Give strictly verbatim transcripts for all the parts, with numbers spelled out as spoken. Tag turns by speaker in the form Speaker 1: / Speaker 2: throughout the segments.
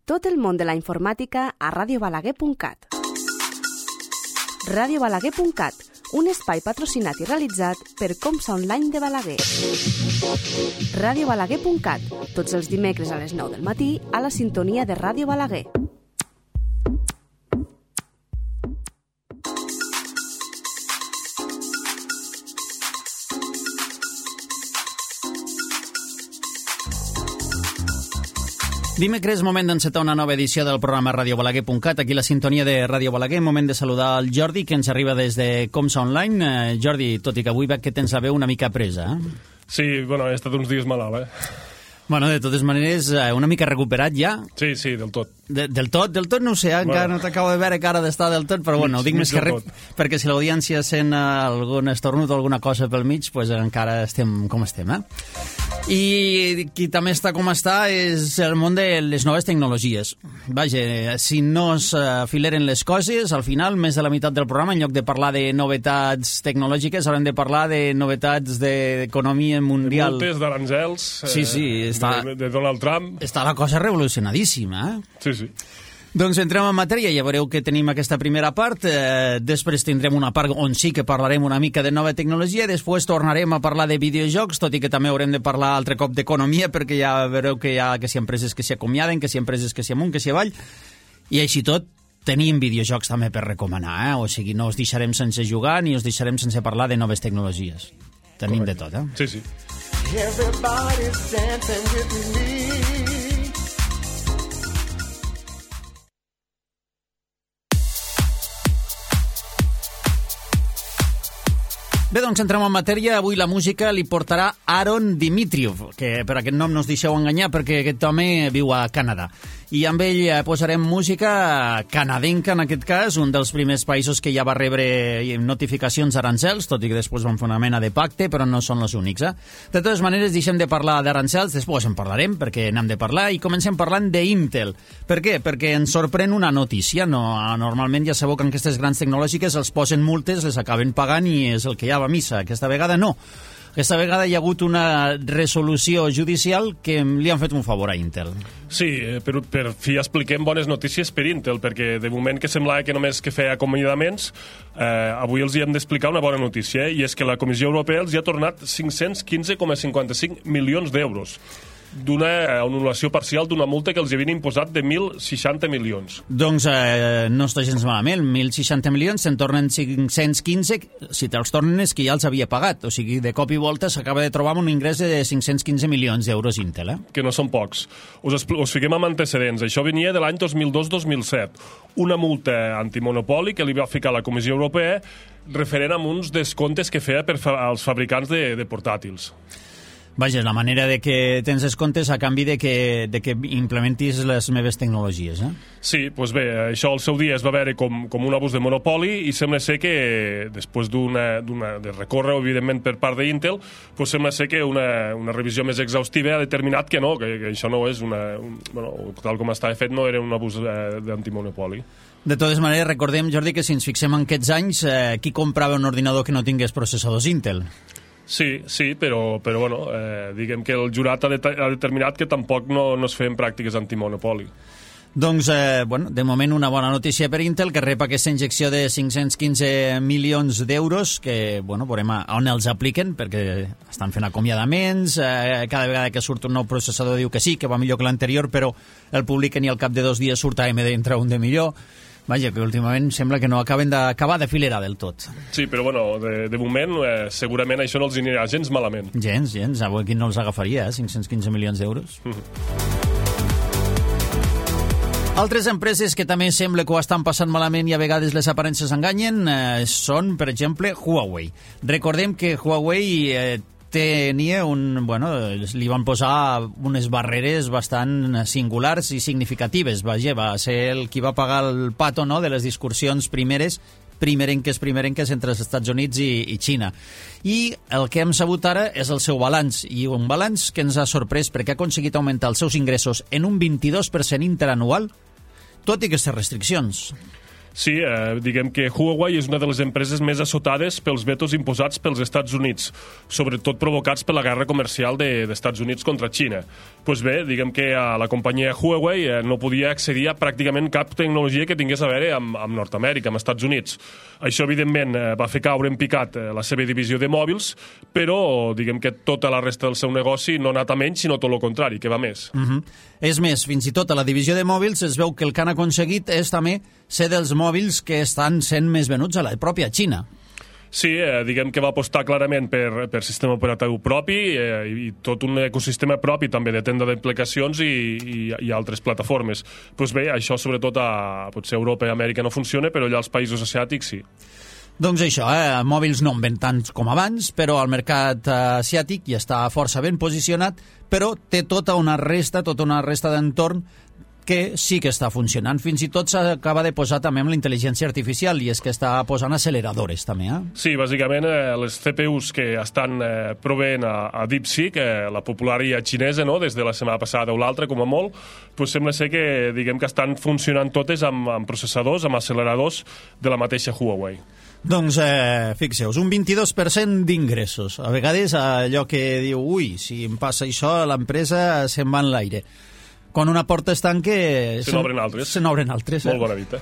Speaker 1: Tot el món de la informàtica a radio balaguer punt cat. radio balaguer punt cat, un espai patrocinat i realitzat per Comsa Online de Balaguer. radio balaguer punt cat, tots els dimecres a les nou del matí a la sintonia de Ràdio Balaguer.
Speaker 2: Dimecres, moment d'encetar una nova edició del programa radio balaguer punt cat, aquí la sintonia de Ràdio Balaguer, moment de saludar el Jordi, que ens arriba des de Comsa Online. Eh, Jordi, tot i que avui veig que tens la veu una mica presa, eh?
Speaker 3: Sí, bueno, he estat uns dies malalt, eh?
Speaker 2: Bueno, de totes maneres, una mica recuperat ja?
Speaker 3: Sí, sí, del tot.
Speaker 2: De, del tot? Del tot no ho sé, eh? Encara bueno. No t'acabo de veure cara d'estar del tot, però bueno, ho dic més que res, perquè si l'audiència sent algun estornut o alguna cosa pel mig, pues encara estem com estem, eh? I qui també està com està és el món de les noves tecnologies. Vaja, si no es fileren les coses, al final, més de la meitat del programa, en lloc de parlar de novetats tecnològiques, haurem de parlar de novetats d'economia mundial.
Speaker 3: De multes, d'aranzels,
Speaker 2: sí, sí, està,
Speaker 3: de, de Donald Trump.
Speaker 2: Està la cosa revolucionadíssima, eh?
Speaker 3: Sí, sí.
Speaker 2: Doncs entrem en matèria, ja veureu que tenim aquesta primera part, eh, després tindrem una part on sí que parlarem una mica de nova tecnologia, després tornarem a parlar de videojocs, tot i que també haurem de parlar altre cop d'economia, perquè ja veureu que hi ha que si empreses que s'hi acomiaden, que si empreses que s'hi amunt, que s'hi avall, i així tot tenim videojocs també per recomanar, eh? O sigui, no us deixarem sense jugar ni us deixarem sense parlar de noves tecnologies. Tenim correcte. De tot, eh?
Speaker 3: Sí, sí.
Speaker 4: Everybody's dancing with me.
Speaker 2: Bé, doncs entrem en matèria. Avui la música li portarà Aaron Dimitriov, que per aquest nom no us deixeu enganyar perquè aquest home viu a Canadà. I amb ell posarem música canadenca, en aquest cas, un dels primers països que ja va rebre notificacions d'arancels, tot i que després van fer una mena de pacte, però no són els únics, eh? De totes maneres, deixem de parlar d'arancels, després en parlarem, perquè n'hem de parlar, i comencem parlant d'Intel. Per què? Perquè ens sorprèn una notícia. No, normalment ja sabeu que en aquestes grans tecnològiques els posen multes, les acaben pagant i és el que hi ha a missa. Aquesta vegada no. Aquesta vegada hi ha hagut una resolució judicial que li han fet un favor a Intel.
Speaker 3: Sí, per, per fi expliquem bones notícies per Intel, perquè de moment que semblava que només que feia acomiadaments, eh, avui els hi hem d'explicar una bona notícia, eh? I és que la Comissió Europea els hi ha tornat cinc-cents quinze coma cinquanta-cinc milions d'euros d'una anul·lació parcial d'una multa que els havien imposat de mil seixanta milions.
Speaker 2: Doncs eh, no està gens malament. mil seixanta milions, se'n tornen cinc-cents quinze, si te'ls tornen és que ja els havia pagat. O sigui, de cop i volta s'acaba de trobar un ingrés de cinc-cents quinze milions d'euros Intel, eh?
Speaker 3: Que no són pocs. Us, us fiquem amb antecedents. Això venia de l'any dos mil dos dos mil set. Una multa antimonopoli que li va ficar la Comissió Europea referent a uns descomptes que feia per fa, als fabricants de, de portàtils.
Speaker 2: Vaja, la manera de que tens descomptes a canvi de que, de que implementis les meves tecnologies, eh?
Speaker 3: Sí, doncs bé, això al seu dia es va veure com, com un abús de monopoli i sembla ser que, després d'una, d'una, de recórrer, evidentment, per part d'Intel, doncs sembla ser que una, una revisió més exhaustiva ha determinat que no, que, que això no és una... Un, bueno, tal com estava fet, no era un abús eh, d'antimonopoli.
Speaker 2: De totes maneres, recordem, Jordi, que si ens fixem en aquests anys, eh, qui comprava un ordinador que no tingués processadors Intel?
Speaker 3: Sí, sí, però, però bueno, eh, diguem que el jurat ha, de, ha determinat que tampoc no, no es feien pràctiques antimonopoli.
Speaker 2: Doncs, eh, bueno, de moment una bona notícia per Intel, que rep aquesta injecció de cinc-cents quinze milions d'euros, que, bueno, veurem on els apliquen, perquè estan fent acomiadaments, eh, cada vegada que surt un nou processador diu que sí, que va millor que l'anterior, però el publiquen i al cap de dos dies surt A M D entra un de millor. Vaja, que últimament sembla que no acaben d'acabar de filerar del tot.
Speaker 3: Sí, però bueno, de, de moment eh, segurament això no els anirà gens malament.
Speaker 2: Gens, gens. Avui aquí no els agafaria, eh? cinc-cents quinze milions d'euros. Mm-hmm. Altres empreses que també sembla que ho estan passant malament i a vegades les aparences enganyen eh, són, per exemple, Huawei. Recordem que Huawei... Eh, tenia un... Bueno, li van posar unes barreres bastant singulars i significatives. Vaja, va ser el qui va pagar el pato, no?, de les discussions primeres, primerenques, primerenques entre els Estats Units i, i Xina. I el que hem sabut ara és el seu balanç, i un balanç que ens ha sorprès perquè ha aconseguit augmentar els seus ingressos en un vint-i-dos per cent interanual, tot i aquestes restriccions.
Speaker 3: Sí, eh, diguem que Huawei és una de les empreses més assotades pels vetos imposats pels Estats Units, sobretot provocats per la guerra comercial de, d'Estats Units contra Xina. Pues bé, diguem que a la companyia Huawei eh, no podia accedir a pràcticament cap tecnologia que tingués a veure amb, amb Nord-Amèrica, amb Estats Units. Això, evidentment, eh, va fer caure en picat eh, la seva divisió de mòbils, però diguem que tota la resta del seu negoci no ha anat a menys, sinó tot el contrari, que va més.
Speaker 2: Uh-huh. És més, fins i tot a la divisió de mòbils es veu que el que han aconseguit és també ser dels mòbils que estan sent més venuts a la pròpia Xina.
Speaker 3: Sí, eh, diguem que va apostar clarament per, per sistema operatiu propi eh, i tot un ecosistema propi també de tenda d'aplicacions i, i, i altres plataformes. Pues bé, això sobretot a potser Europa i Amèrica no funciona, però allà als països asiàtics sí.
Speaker 2: Doncs això, eh, mòbils no en ven tants com abans, però el mercat eh, asiàtic ja està força ben posicionat, però té tota una resta, tota una resta d'entorn que sí que està funcionant. Fins i tot s'acaba de posar també amb la intel·ligència artificial i és que està posant acceleradores també, eh?
Speaker 3: Sí, bàsicament eh, les C P Us que estan eh, proveent a, a DeepSeek, eh, la popular I A xinesa, no?, des de la setmana passada o l'altra, com a molt, pues sembla ser que, diguem que estan funcionant totes amb, amb processadors, amb acceleradors de la mateixa Huawei.
Speaker 2: Doncs eh, fixeu-vos, un vint-i-dos per cent d'ingressos. A vegades allò que diu, ui, si em passa això, l'empresa se'n va en l'aire. Quan una porta es tanca...
Speaker 3: Se n'obren altres.
Speaker 2: Se n'obren altres, eh?
Speaker 3: Molt bona dita.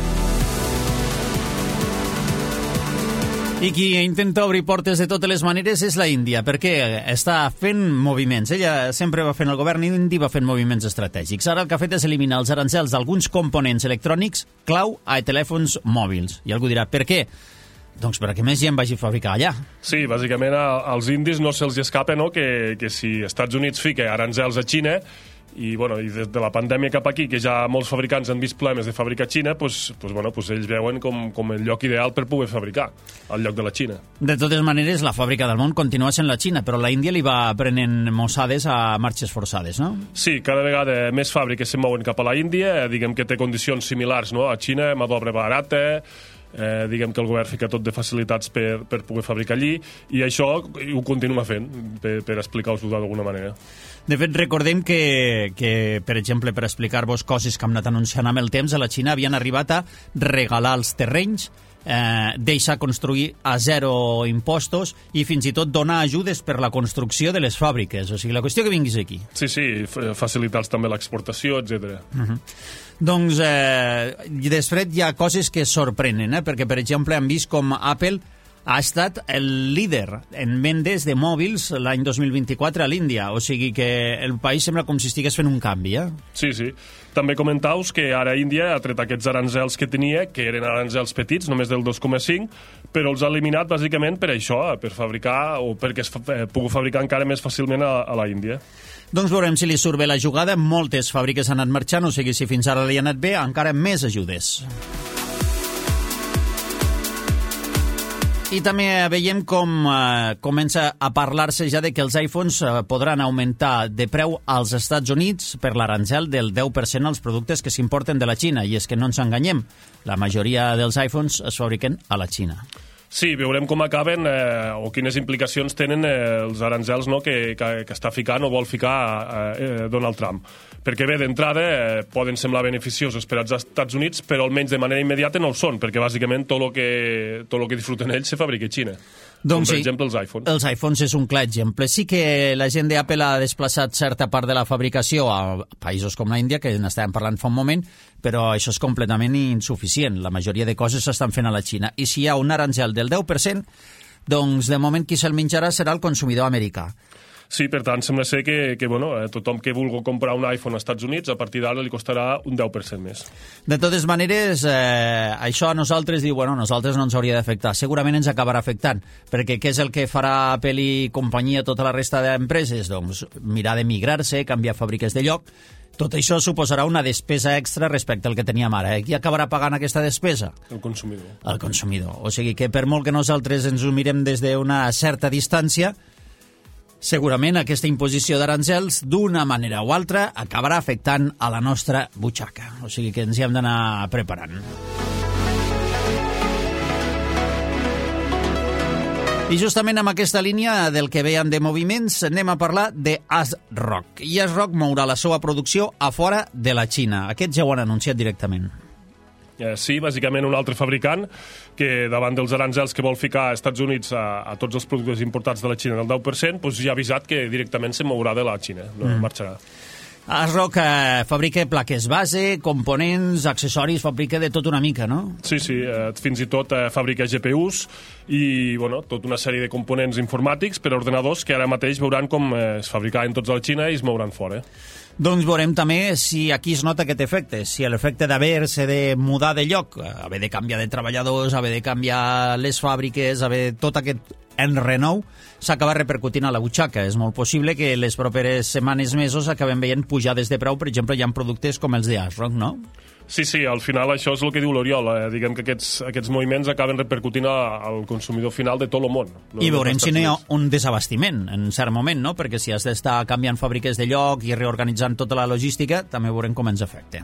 Speaker 2: I qui intenta obrir portes de totes les maneres és la Índia, perquè està fent moviments. Ella sempre va fent, el govern indi va fent moviments estratègics. Ara el que ha fet és eliminar els arancels d'alguns components electrònics clau a telèfons mòbils. I algú dirà, per què? Doncs perquè més gent vagi a fabricar allà.
Speaker 3: Sí, bàsicament als indis no se'ls escapa, no?, que, que si Estats Units fica arancels a Xina i, bueno, i des de la pandèmia cap aquí, que ja molts fabricants han vist problemes de fabricar a Xina, pues, pues, bueno, pues ells veuen com, com el lloc ideal per poder fabricar, al lloc de la Xina.
Speaker 2: De totes maneres, la fàbrica del món continua sent la Xina, però la Índia li va prenent mossades a marxes forçades, no?
Speaker 3: Sí, cada vegada més fàbriques se mouen cap a la Índia, diguem que té condicions similars, no?, a Xina, mà d'obra barata, eh, diguem que el govern fica tot de facilitats per, per poder fabricar allí, i això ho continua fent, per, per explicar-vos-ho d'alguna manera.
Speaker 2: De fet, recordem que, que, per exemple, per explicar-vos coses que hem anat anunciant amb el temps, a la Xina havien arribat a regalar els terrenys, eh, deixar construir a zero impostos i fins i tot donar ajudes per la construcció de les fàbriques. O sigui, la qüestió que vinguis aquí.
Speaker 3: Sí, sí, facilitats també l'exportació, etcètera.
Speaker 2: Uh-huh. Doncs, eh, després hi ha coses que sorprenen, eh? Perquè, per exemple, hem vist com Apple ha estat el líder en vendes de mòbils l'any dos mil vint-i-quatre a l'Índia. O sigui que el país sembla com si estigués fent un canvi, eh?
Speaker 3: Sí, sí. També comentaus que ara Índia ha tret aquests arancels que tenia, que eren arancels petits, només del dos coma cinc, però els ha eliminat bàsicament per això, per fabricar o perquè es fa, eh, pugui fabricar encara més fàcilment a, a la Índia.
Speaker 2: Doncs veurem si li surt bé la jugada. Moltes fàbriques han anat marxant, o sigui, si fins ara li ha anat bé, encara més ajudes. I també veiem com eh, comença a parlar-se ja de que els iPhones eh, podran augmentar de preu als Estats Units per l'arancel del deu per cent als productes que s'importen de la Xina. I és que no ens enganyem, la majoria dels iPhones es fabriquen a la Xina.
Speaker 3: Sí, veurem com acaben eh, o quines implicacions tenen eh, els arancels, no?, que, que, que està ficant o vol ficar eh, Donald Trump. Perquè bé, d'entrada eh, poden semblar beneficiosos per als Estats Units, però almenys de manera immediata no ho són, perquè bàsicament tot el que, tot el que disfruten ells se fabrica a Xina.
Speaker 2: Doncs
Speaker 3: com, per
Speaker 2: sí,
Speaker 3: exemple, els iPhones.
Speaker 2: Els iPhones és un clar exemple. Sí que la gent d'Apple ha desplaçat certa part de la fabricació a països com la Índia, que n'estàvem parlant fa un moment, però això és completament insuficient. La majoria de coses s'estan fent a la Xina. I si hi ha un arancel del deu per cent, doncs de moment qui se'l menjarà serà el consumidor americà.
Speaker 3: Sí, per tant, sembla ser que, que bueno, eh, tothom que vulgui comprar un iPhone als Estats Units, a partir d'ara li costarà un deu per cent més.
Speaker 2: De totes maneres, eh, això a nosaltres diu, bueno, a nosaltres no ens hauria d'afectar. Segurament ens acabarà afectant, perquè què és el que farà Apple i companyia, tota la resta d'empreses? Doncs mirar de migrar-se, canviar fàbriques de lloc. Tot això suposarà una despesa extra respecte al que teníem ara. Eh? Qui acabarà pagant aquesta despesa?
Speaker 3: El consumidor.
Speaker 2: El consumidor. O sigui que per molt que nosaltres ens ho mirem des d'una certa distància, segurament aquesta imposició d'arancels, d'una manera o altra, acabarà afectant a la nostra butxaca. O sigui que ens hi hem d'anar preparant. I justament amb aquesta línia del que veiem de moviments anem a parlar de ASRock. I ASRock mourà la seva producció a fora de la Xina. Aquests ja ho han anunciat directament.
Speaker 3: Eh, sí, bàsicament un altre fabricant que davant dels aranzels que vol ficar als Estats Units a, a tots els productes importats de la Xina del deu per cent, doncs ja ha avisat que directament se mourà de la Xina, no mm. marxarà.
Speaker 2: ASRock eh, fabrica plaques base, components, accessoris, fabrica de tot una mica, no?
Speaker 3: Sí, sí, eh, fins i tot eh, fabrica G P Us i, bueno, tota una sèrie de components informàtics per a ordenadors que ara mateix veuran com eh, es fabricaven tots a la Xina i es mouran fora.
Speaker 2: Doncs veurem també si aquí es nota aquest efecte, si l'efecte d'haver-se de mudar de lloc, haver de canviar de treballadors, haver de canviar les fàbriques, haver tot aquest enrenou, s'acaba repercutint a la butxaca. És molt possible que les properes setmanes, mesos, acabem veient pujades de preu. Per exemple, hi ha productes com els de ASRock, no?
Speaker 3: Sí, sí, al final això és el que diu l'Oriol. Eh? Diguem que aquests, aquests moviments acaben repercutint a, al consumidor final de tot el món. No?
Speaker 2: I veurem si no hi ha un desabastiment en cert moment, no? Perquè si has d'estar canviant fàbriques de lloc i reorganitzant tota la logística, també veurem com ens afecta.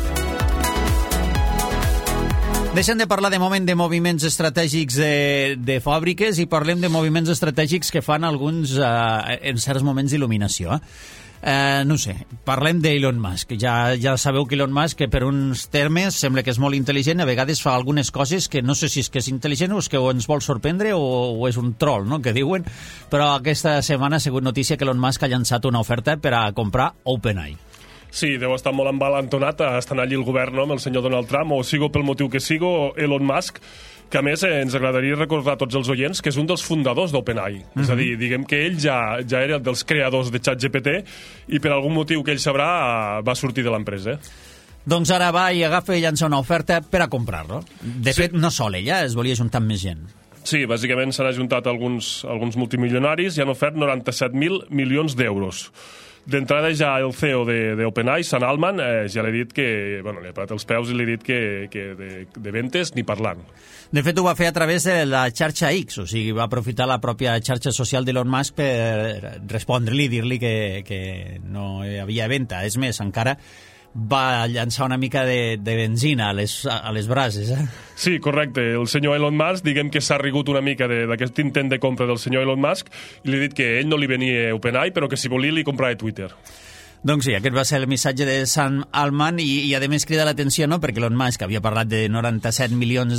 Speaker 2: Deixem de parlar de moment de moviments estratègics de, de fàbriques i parlem de moviments estratègics que fan alguns eh, en certs moments d'il·luminació. Eh? Eh, no sé, parlem d'Elon Musk. Ja, ja sabeu que Elon Musk, que per uns termes sembla que és molt intel·ligent, a vegades fa algunes coses que no sé si és que és intel·ligent o és que ens vol sorprendre o, o és un troll, no?, que diuen. Però aquesta setmana ha sigut notícia que Elon Musk ha llançat una oferta per a comprar OpenAI.
Speaker 3: Sí, deu estar molt embalantonat, estan allí el govern, no?, amb el senyor Donald Trump, o sigo pel motiu que sigo, Elon Musk, que a més eh, ens agradaria recordar a tots els oients que és un dels fundadors d'OpenAI. Mm-hmm. És a dir, diguem que ell ja, ja era dels creadors de ChatGPT i per algun motiu que ell sabrà va sortir de l'empresa.
Speaker 2: Doncs ara va i agafa i llança una oferta per a comprar-lo. De sí. fet, no sol ella, es volia juntar amb més gent.
Speaker 3: Sí, bàsicament s'han ajuntat alguns, alguns multimilionaris i han ofert noranta-set mil milions d'euros. D'entrada ja el C E O d'OpenAI, Sam Altman, eh, ja l'he dit que, bueno, li ha parat els peus i li he dit que, que de, de ventes ni parlant.
Speaker 2: De fet, ho va fer a través de la xarxa X, o sigui, va aprofitar la pròpia xarxa social d'Elon Musk per respondre-li i dir-li que, que no hi havia venda. És més, encara va llançar una mica de, de benzina a les, a les brases. Eh?
Speaker 3: Sí, correcte. El senyor Elon Musk, diguem que s'ha rigut una mica d'aquest intent de compra del senyor Elon Musk i li ha dit que ell no li venia OpenAI, però que si volia li comprava Twitter.
Speaker 2: Doncs sí, aquest va ser el missatge de Sam Altman i, i a més crida l'atenció, no?, perquè Elon Musk havia parlat de noranta-set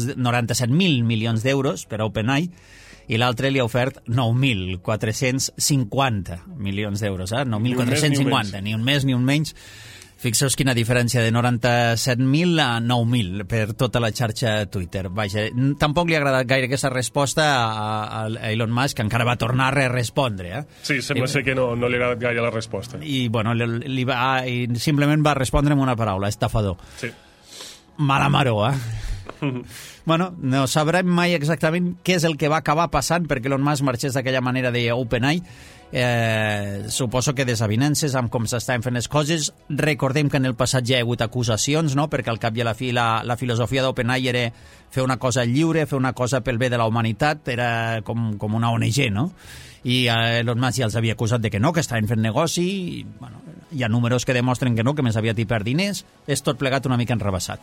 Speaker 2: mil milions d'euros per a OpenAI i l'altre li ha ofert nou mil quatre-cents cinquanta milions d'euros, eh? nou mil quatre-cents cinquanta, ni un més ni un menys. Fixeu-vos quina diferència de noranta-set mil a nou mil per tota la xarxa Twitter. Vaja, tampoc li ha agradat gaire aquesta resposta a, a Elon Musk, que encara va tornar a respondre. Eh?
Speaker 3: Sí, sembla I, ser que no, no li ha agradat gaire la resposta.
Speaker 2: I, bueno, li, li va, i simplement va respondre amb una paraula, estafador.
Speaker 3: Sí.
Speaker 2: Mala maró, eh? Bueno, no sabrem mai exactament què és el que va acabar passant perquè Elon Musk marxés d'aquella manera d'OpenAI. Eh, suposo que desavinences amb com s'estaven fent les coses. Recordem que en el passat ja hi ha hagut acusacions, no?, perquè al cap i a la fi la, la filosofia d'OpenAI era fer una cosa lliure, fer una cosa pel bé de la humanitat, era com, com una O N G, no? I eh, Elon Musk ja els havia acusat de que no, que estaven fent negoci, i, bueno, hi ha números que demostren que no, que més aviat hi perd diners. És tot plegat una mica enrebaçat.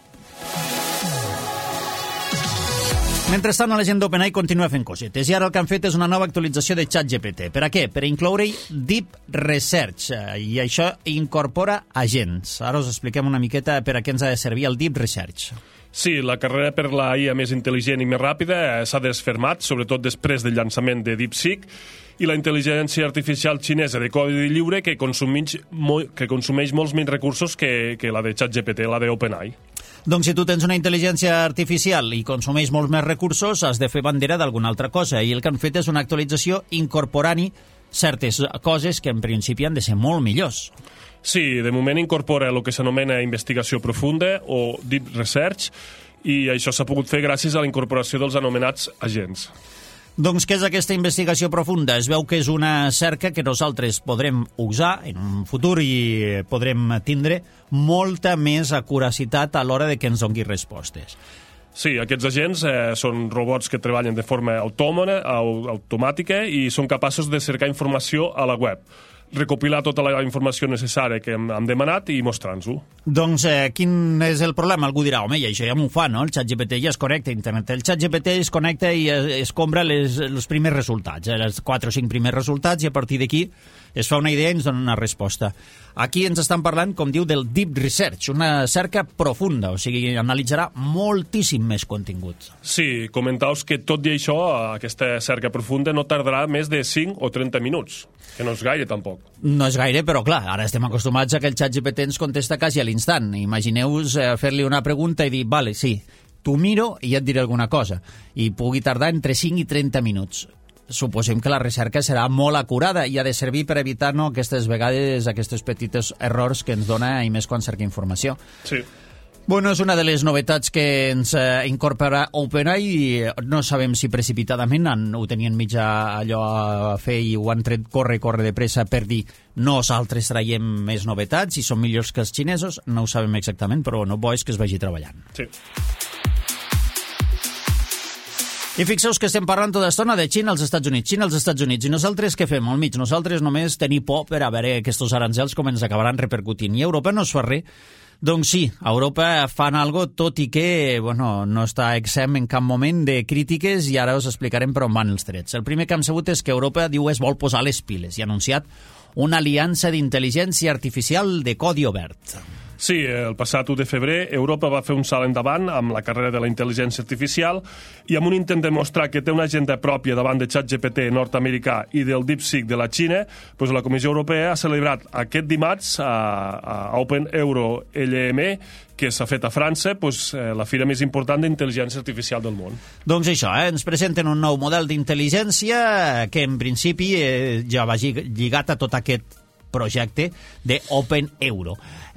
Speaker 2: Mentrestant, la gent d'OpenAI continua fent cosetes i ara el que han fet és una nova actualització de ChatGPT. Per a què? Per a incloure-hi Deep Research, i això incorpora agents. Ara us expliquem una miqueta per a què ens ha de servir el Deep Research.
Speaker 3: Sí, la carrera per la I A més intel·ligent i més ràpida s'ha desfermat, sobretot després del llançament de DeepSeek, i la intel·ligència artificial xinesa de codi lliure que consumeix, que consumeix molts menys recursos que, que la de ChatGPT, la d'OpenAI.
Speaker 2: Doncs si tu tens una intel·ligència artificial i consumeix molts més recursos, has de fer bandera d'alguna altra cosa, i el que han fet és una actualització incorporant-hi certes coses que en principi han de ser molt millors.
Speaker 3: Sí, de moment incorpora el que s'anomena investigació profunda o Deep Research, i això s'ha pogut fer gràcies a la incorporació dels anomenats agents.
Speaker 2: Doncs què és aquesta investigació profunda? Es veu que és una cerca que nosaltres podrem usar en un futur i podrem tindre molta més acuracitat a l'hora de que ens doni respostes.
Speaker 3: Sí, aquests agents eh, són robots que treballen de forma autònoma, automàtica, i són capaços de cercar informació a la web, recopilar tota la informació necessària que hem, hem demanat i mostrar-nos-ho.
Speaker 2: Doncs eh, quin és el problema? Algú dirà, home, i això ja m'ho fa, no? El ChatGPT ja es connecta a internet. El ChatGPT es connecta i es, es compra les, els primers resultats, els quatre o cinc primers resultats, i a partir d'aquí es fa una idea i ens dona una resposta. Aquí ens estan parlant, com diu, del Deep Research, una cerca profunda, o sigui, analitzarà moltíssim més contingut.
Speaker 3: Sí, comentaus que tot i això, aquesta cerca profunda no tardarà més de cinc o trenta minuts, que no és gaire tampoc.
Speaker 2: No és gaire, però clar, ara estem acostumats a que el ChatGPT ens contesta quasi a l'instant. Imagineu-vos eh, fer-li una pregunta i dir, vale, sí, t'ho miro i ja et diré alguna cosa, i pugui tardar entre cinc i trenta minuts. Suposem que la recerca serà molt acurada i ha de servir per evitar no, aquestes vegades, aquests petits errors que ens dona, i més quan cerca informació.
Speaker 3: Sí.
Speaker 2: Bueno, és una de les novetats que ens eh, incorpora OpenAI i no sabem si precipitadament han, ho tenien mitja allò a fer i ho han tret corre, corre de pressa per dir nosaltres traiem més novetats i són millors que els xinesos, no ho sabem exactament, però no bo és que es vagi treballant.
Speaker 3: Sí.
Speaker 2: I fixeu-vos que estem parlant tota estona de Xina als Estats Units, Xina als Estats Units, i nosaltres què fem al mig? Nosaltres només tenir por per a veure aquests aranzels com ens acabaran repercutint. I Europa no es fa res. Doncs sí, a Europa fan algo, tot i que bueno, no està exempt en cap moment de crítiques, i ara us explicarem per on van els trets. El primer que hem sabut és que Europa diu es vol posar les piles i ha anunciat una aliança d'intel·ligència artificial de codi obert.
Speaker 3: Sí, el passat u de febrer Europa va fer un salt endavant amb la carrera de la intel·ligència artificial i amb un intent de mostrar que té una agenda pròpia davant de ChatGPT nord-americà i del DeepSeek de la Xina, doncs la Comissió Europea ha celebrat aquest dimarts a, a Open Euro L M, que s'ha fet a França, doncs, la fira més important d'intel·ligència artificial del món.
Speaker 2: Doncs això, eh? Ens presenten un nou model d'intel·ligència que en principi eh, ja va lligat a tot aquest projecte de Open Euro.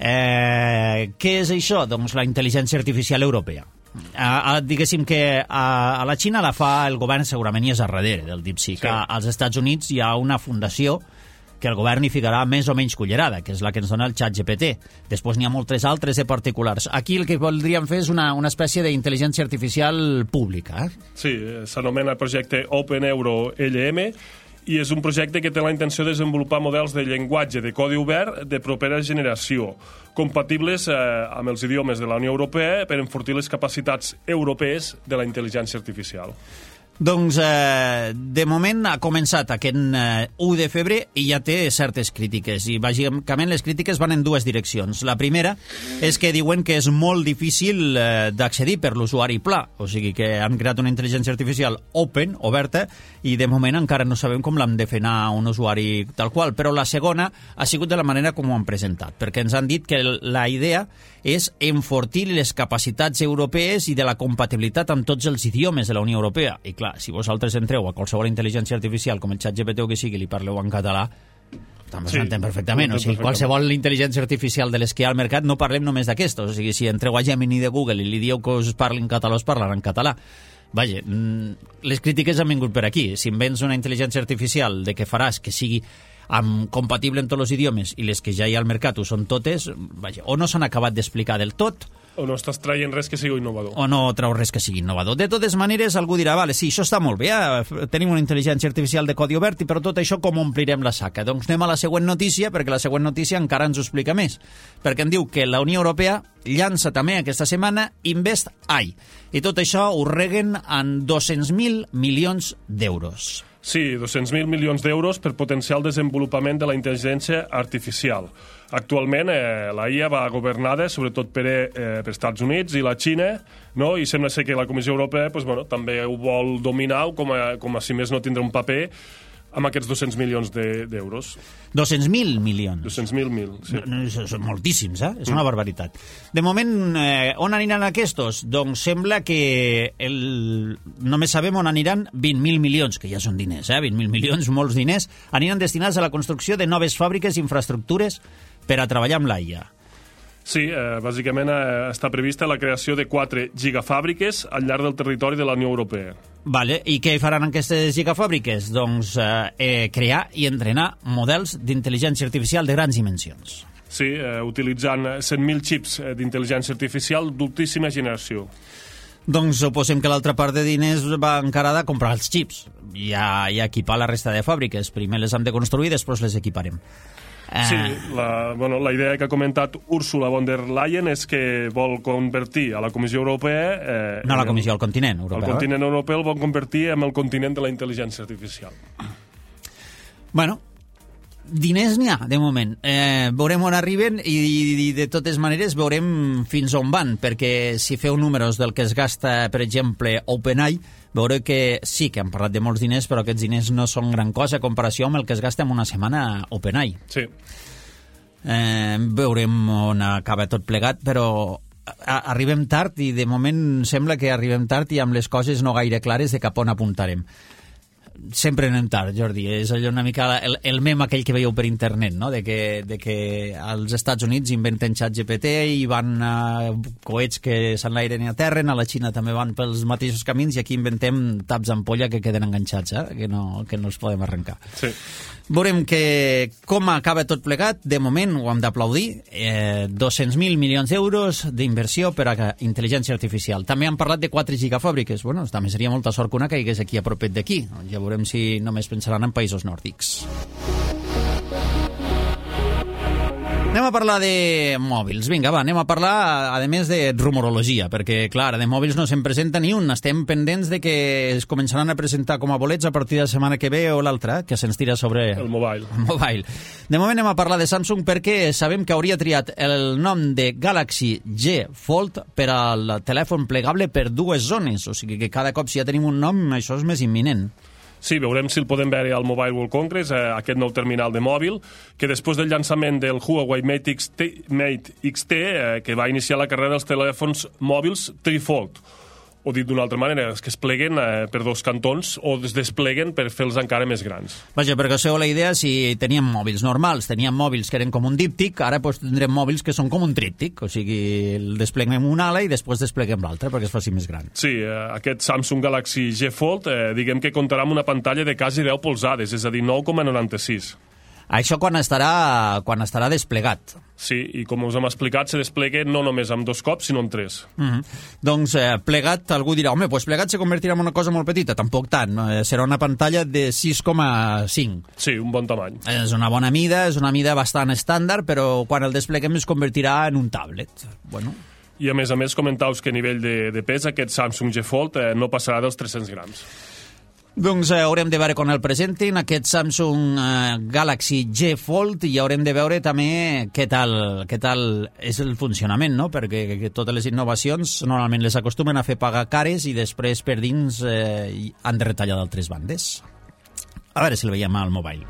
Speaker 2: Eh, què és això? Doncs la intel·ligència artificial europea. Eh, diguéssim que a, a la Xina la fa el govern, segurament hi és a darrere del DeepSeek. Sí. Als Estats Units hi ha una fundació que el govern hi ficarà més o menys cullerada, que és la que ens dona el ChatGPT. Després n'hi ha moltes altres de particulars. Aquí el que voldríem fer és una, una espècie d'intel·ligència artificial pública. Eh?
Speaker 3: Sí, s'anomena el projecte Open Euro L M, i és un projecte que té la intenció de desenvolupar models de llenguatge de codi obert de propera generació, compatibles eh, amb els idiomes de la Unió Europea per enfortir les capacitats europees de la intel·ligència artificial.
Speaker 2: Doncs, eh, de moment ha començat aquest eh, u de febrer i ja té certes crítiques, i bàsicament les crítiques van en dues direccions. La primera és que diuen que és molt difícil eh, d'accedir per l'usuari pla, o sigui que han creat una intel·ligència artificial open, oberta, i de moment encara no sabem com l'hem de fer anar a un usuari tal qual, però la segona ha sigut de la manera com ho han presentat, perquè ens han dit que la idea és enfortir les capacitats europees i de la compatibilitat amb tots els idiomes de la Unió Europea. I clar, si vosaltres entreu a qualsevol intel·ligència artificial com el ChatGPT o que sigui, li parleu en català, també sí, s'entén perfectament. O sigui, perfectament. Qualsevol intel·ligència artificial de les que hi ha al mercat, no parlem només d'aquesta. O sigui, si entreu a Gemini de Google i li dieu que us parli en català, us parlarà en català. Vaja, les crítiques han vingut per aquí. Si invents una intel·ligència artificial de què faràs que sigui amb, compatible amb tots els idiomes i les que ja hi ha al mercat ho són totes, vaja, o no s'han acabat d'explicar del tot,
Speaker 3: o no estàs traient res que sigui innovador.
Speaker 2: O no trau res que sigui innovador. De totes maneres, algú dirà, vale, sí, això està molt bé, eh? Tenim una intel·ligència artificial de codi obert, i per tot això com omplirem la saca? Doncs anem a la següent notícia, perquè la següent notícia encara ens ho explica més. Perquè em diu que la Unió Europea llança també aquesta setmana Invest A I, i tot això ho reguen en dos-cents mil milions d'euros.
Speaker 3: Sí, dos-cents mil milions d'euros per potenciar el desenvolupament de la intel·ligència artificial. Actualment, eh, la I A va governada sobretot per, eh, per Estats Units i la Xina, no? I sembla ser que la Comissió Europea pues, bueno, també ho vol dominar, com a, com a si més no tindrà un paper, amb aquests dos-cents milions d'euros.
Speaker 2: De, dos-cents mil milions?
Speaker 3: dos-cents mil, mil, sí.
Speaker 2: No, no, són moltíssims, eh? És una barbaritat. De moment, eh, on aniran aquests? Doncs sembla que el... només sabem on aniran vint mil milions, que ja són diners, eh? vint mil milions, molts diners, aniran destinats a la construcció de noves fàbriques i infraestructures per a treballar amb l'A I A.
Speaker 3: Sí, eh, bàsicament eh, està prevista la creació de quatre gigafàbriques al llarg del territori de la Unió Europea.
Speaker 2: Vale, i què faran aquestes gigafàbriques? Doncs eh, eh, crear i entrenar models d'intel·ligència artificial de grans dimensions.
Speaker 3: Sí, eh, utilitzant cent mil xips d'intel·ligència artificial d'altíssima generació.
Speaker 2: Doncs suposem que l'altra part de diners va encarada a comprar els xips i a, i a equipar la resta de fàbriques. Primer les hem de construir, després les equiparem.
Speaker 3: Sí, la, bueno, la idea que ha comentat Ursula von der Leyen és que vol convertir a la Comissió Europea... Eh,
Speaker 2: no a la Comissió, al continent europeu.
Speaker 3: El continent europeu el vol convertir en el continent de la intel·ligència artificial.
Speaker 2: Bueno, diners n'hi ha, de moment. Eh, veurem on arriben i, i de totes maneres veurem fins on van, perquè si feu números del que es gasta, per exemple, OpenAI, veureu que sí que han parlat de molts diners, però aquests diners no són gran cosa a comparació amb el que es gasta en una setmana OpenAI.
Speaker 3: Sí.
Speaker 2: Eh, veurem on acaba tot plegat, però a, arribem tard i de moment sembla que arribem tard i amb les coses no gaire clares de cap on apuntarem. Sempre anem tard, Jordi. És allò una mica el, el mem aquell que veieu per internet, no? De que, de que als Estats Units inventen ChatGPT i van a coets que s'enlairen i aterren, a la Xina també van pels mateixos camins i aquí inventem taps d'ampolla que queden enganxats, eh? que, no, que no els podem arrencar.
Speaker 3: Sí.
Speaker 2: Veurem que com acaba tot plegat. De moment ho hem d'aplaudir. Eh, dos-cents mil milions d'euros d'inversió per a intel·ligència artificial. També han parlat de quatre gigafàbriques. Bueno, també seria molta sort que una caigués aquí a propet d'aquí. Ja veurem si només pensaran en països nòrdics. Anem a parlar de mòbils. Vinga, va, anem a parlar, a més, de rumorologia, perquè, clar, de mòbils no se'n presenta ni un. Estem pendents de que es començaran a presentar com a bolets a partir de la setmana que ve o l'altra, que se'ns tira sobre...
Speaker 3: El mobile.
Speaker 2: El mobile. De moment anem a parlar de Samsung perquè sabem que hauria triat el nom de Galaxy G Fold per al telèfon plegable per dues zones. O sigui que cada cop si ja tenim un nom, això és més imminent.
Speaker 3: Sí, veurem si el podem veure al Mobile World Congress, eh, aquest nou terminal de mòbil, que després del llançament del Huawei Mate X T, Mate X T eh, que va iniciar la carrera dels telèfons mòbils trifold, o dit d'una altra manera, és que es pleguen eh, per dos cantons o es despleguen per fer-los encara més grans.
Speaker 2: Vaja, perquè us feu la idea, si teníem mòbils normals, teníem mòbils que eren com un díptic, ara pues, tindrem mòbils que són com un tríptic, o sigui, el despleguem una ala i després despleguem l'altra perquè es faci més gran.
Speaker 3: Sí, eh, aquest Samsung Galaxy G Fold, eh, diguem que comptarà amb una pantalla de quasi deu polzades, és a dir, nou coma noranta-sis.
Speaker 2: Això quan estarà, quan estarà desplegat.
Speaker 3: Sí, i com us hem explicat, se desplega no només amb dos cops, sinó amb tres.
Speaker 2: Mm-hmm. Doncs eh, plegat, algú dirà, home, pues plegat se convertirà en una cosa molt petita. Tampoc tant, eh, serà una pantalla de sis coma cinc.
Speaker 3: Sí, un bon tamany.
Speaker 2: És una bona mida, és una mida bastant estàndard, però quan el despleguem es convertirà en un tablet. Bueno...
Speaker 3: I a més a més, comentau que a nivell de, de pes aquest Samsung G Fold eh, no passarà dels tres-cents grams.
Speaker 2: Doncs eh, haurem de veure quan el presentin, aquest Samsung eh, Galaxy G Fold, i haurem de veure també què tal, què tal és el funcionament, no? Perquè que totes les innovacions normalment les acostumen a fer pagar cares i després per dins eh, han de retallar d'altres bandes. A veure si el veiem al mobile.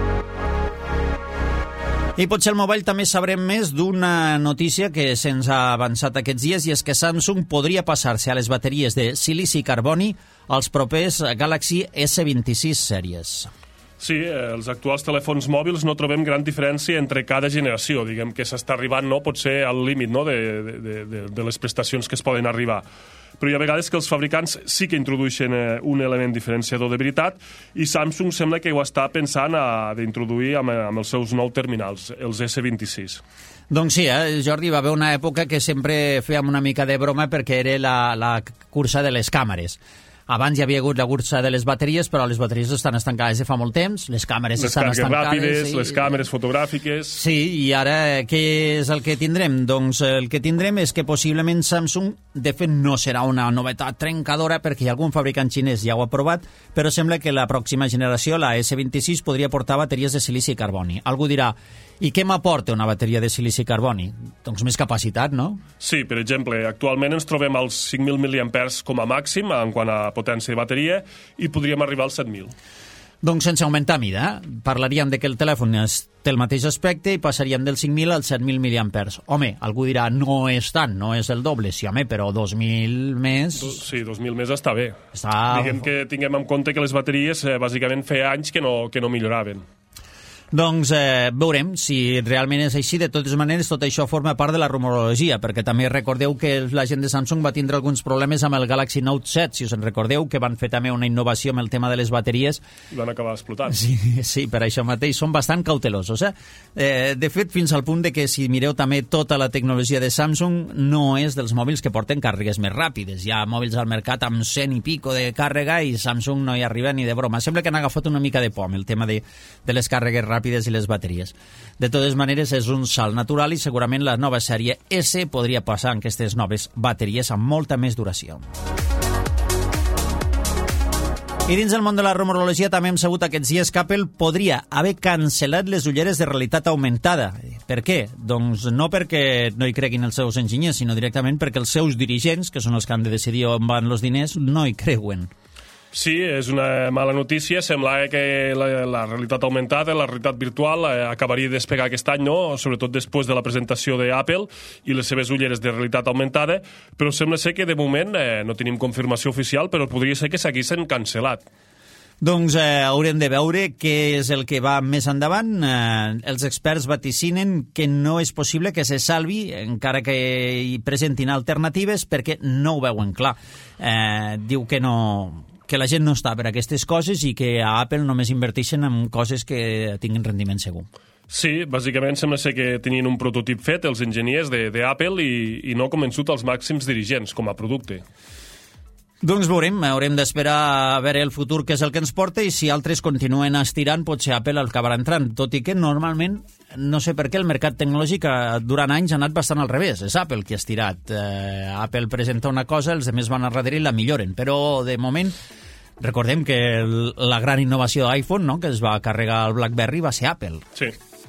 Speaker 2: I potser al mobile també sabrem més d'una notícia que se'ns ha avançat aquests dies, i és que Samsung podria passar-se a les bateries de silici i carboni als propers Galaxy S vint-i-sis sèries.
Speaker 3: Sí, eh, els actuals telèfons mòbils no trobem gran diferència entre cada generació. Diguem que s'està arribant, no, potser al límit, no, de, de, de, de les prestacions que es poden arribar. Però hi ha vegades que els fabricants sí que introdueixen eh, un element diferenciador de veritat, i Samsung sembla que ho està pensant d'introduir amb, amb els seus nous terminals, els S vint-i-sis.
Speaker 2: Doncs sí, eh, Jordi, va haver una època que sempre fèiem una mica de broma perquè era la, la cursa de les càmeres. Abans hi havia hagut la cursa de les bateries, però les bateries estan estancades de fa molt temps, les càmeres
Speaker 3: les
Speaker 2: estan estancades...
Speaker 3: ràpides,
Speaker 2: i...
Speaker 3: les càmeres fotogràfiques...
Speaker 2: Sí, i ara què és el que tindrem? Doncs el que tindrem és que possiblement Samsung, de fet no serà una novetat trencadora perquè hi ha algun fabricant xinès ja ho ha provat, però sembla que la pròxima generació, la S vint-i-sis, podria portar bateries de silici i carboni. Algú dirà, i què m'aporta una bateria de silici i carboni? Doncs més capacitat, no?
Speaker 3: Sí, per exemple, actualment ens trobem als cinc mil miliampers com a màxim en quant a potència de bateria, i podríem arribar als set mil.
Speaker 2: Doncs sense augmentar mida, eh? Parlaríem de que el telèfon té el mateix aspecte i passaríem dels cinc mil als set mil miliampers. Home, algú dirà, no és tant, no és el doble. Sí, home, però dos mil més...
Speaker 3: Do, sí, dos mil més està bé.
Speaker 2: Està...
Speaker 3: Diguem que tinguem en compte que les bateries eh, bàsicament feia anys que no, que no milloraven.
Speaker 2: Doncs eh, veurem si realment és així. De totes maneres, tot això forma part de la rumorologia, perquè també recordeu que la gent de Samsung va tindre alguns problemes amb el Galaxy Note set, si us en recordeu, que van fer també una innovació amb el tema de les bateries.
Speaker 3: I van acabar explotant.
Speaker 2: Sí, sí, per això mateix són bastant cautelosos. Eh? Eh, de fet, fins al punt de que si mireu també tota la tecnologia de Samsung, no és dels mòbils que porten càrregues més ràpides. Hi ha mòbils al mercat amb cent i pico de càrrega i Samsung no hi arriba ni de broma. Sembla que han agafat una mica de pom el tema de, de les càrregues ràpides i les bateries. De totes maneres, és un salt natural i segurament la nova sèrie S podria passar en aquestes noves bateries amb molta més duració. I dins del món de la rumorologia també hem sabut aquests dies que Apple podria haver cancel·lat les ulleres de realitat augmentada. Per què? Doncs no perquè no hi creguin els seus enginyers, sinó directament perquè els seus dirigents, que són els que han de decidir on van els diners, no hi creuen.
Speaker 3: Sí, és una mala notícia. Sembla que la, la realitat augmentada, la realitat virtual, eh, acabaria de despegar aquest any, no? Sobretot després de la presentació d'Apple i les seves ulleres de realitat augmentada, però sembla ser que de moment eh, no tenim confirmació oficial, però podria ser que s'haguessin cancel·lat.
Speaker 2: Doncs eh, haurem de veure què és el que va més endavant. Eh, els experts vaticinen que no és possible que se salvi, encara que hi presentin alternatives, perquè no ho veuen clar. Eh, diu que no... que la gent no està per aquestes coses i que a Apple només inverteixen en coses que tinguin rendiment segur.
Speaker 3: Sí, bàsicament sembla ser que tenien un prototip fet, els enginyers d'Apple, i, i no convençut els màxims dirigents com a producte.
Speaker 2: Doncs veurem, haurem d'esperar a veure el futur que és el que ens porta i si altres continuen estirant, potser Apple acabarà entrant, tot i que normalment, no sé per què, el mercat tecnològic durant anys ha anat bastant al revés, és Apple qui ha estirat. Eh, Apple presenta una cosa, els altres van a darrere i la milloren, però de moment recordem que el, la gran innovació d'iPhone, no?, que es va carregar el BlackBerry, va ser Apple.
Speaker 3: Sí.